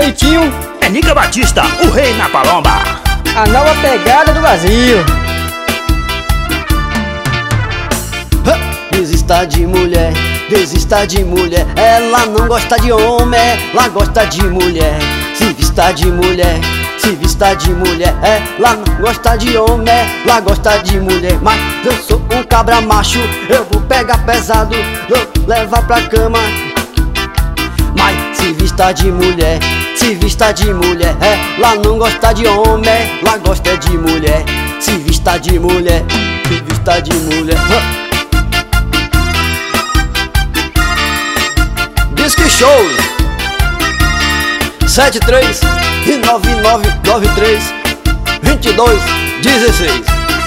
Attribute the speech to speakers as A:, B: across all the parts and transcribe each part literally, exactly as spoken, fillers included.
A: jeitinho.
B: É Nica Batista, o rei na palomba.
A: A nova pegada do Brasil.
C: Desista de mulher, desista de mulher. Ela não gosta de homem, ela gosta de mulher. Se vista de mulher, se vista de mulher. Ela não gosta de homem, ela gosta de mulher. Mas eu sou um cabra macho, eu vou pegar pesado, vou levar pra cama. Mas se vista de mulher, se vista de mulher. Ela não gosta de homem, ela gosta de mulher. Se vista de mulher, se vista de mulher. Disque Show sete três nove nove nove três dois dois um seis.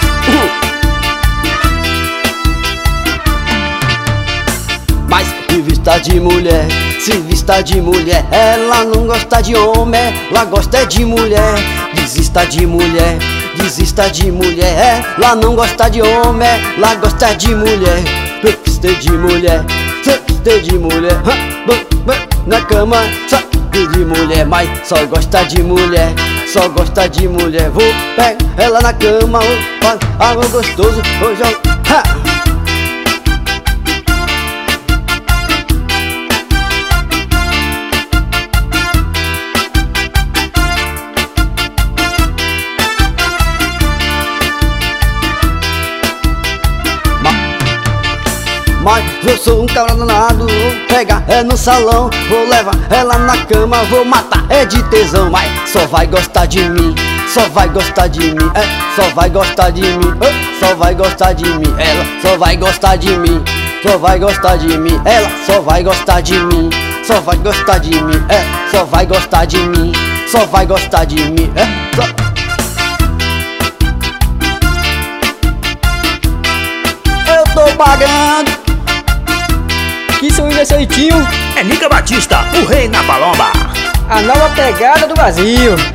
C: Mas se vista de mulher, se vista de mulher. Ela não gosta de homem, ela gosta de mulher. Desista de mulher, desista de mulher. Ela não gosta de homem, ela gosta de mulher. Desista de mulher, desista de mulher. Na cama, só de mulher, mas só gosta de mulher, só gosta de mulher. Vou pegar ela na cama, vou água gostoso, vou jogar. Mas eu sou um cabra danado, vou pegar é no salão, vou levar ela na cama, vou matar é de tesão. Mas só vai gostar de mim, só vai gostar de mim, é, só vai gostar de mim, é, só vai gostar de mim. Ela só vai gostar de mim, só vai gostar de mim. Ela só vai gostar de mim, só vai gostar de mim, é, só vai gostar de mim, só vai gostar de mim, é, só... Eu tô pagando.
A: Que são jeitinho.
B: É Nica Batista, o rei na palomba.
A: A nova pegada do Brasil.